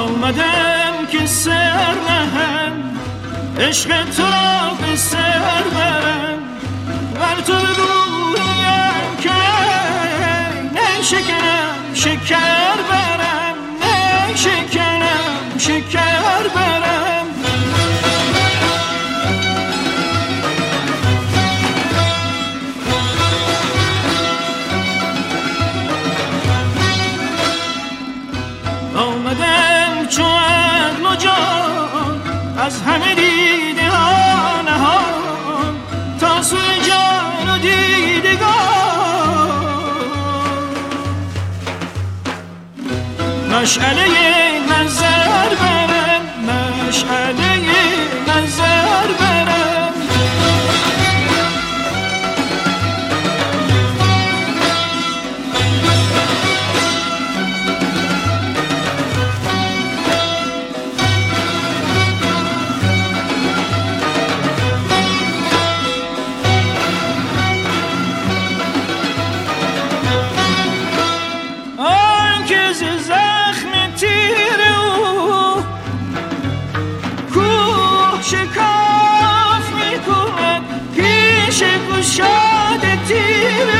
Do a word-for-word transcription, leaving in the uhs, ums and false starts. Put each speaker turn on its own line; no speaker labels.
آمدم که سر نهم، عشق تو را به سر برم، بر تو بگویم که نه شکنم شکر برم، نه شکنم شکر برم. آمدم چو عقل و جان از همه دیده ها نهان، تا سوی جان و دیدگان مشعله نظر برم، مشعله نظر برم.
شاد تیر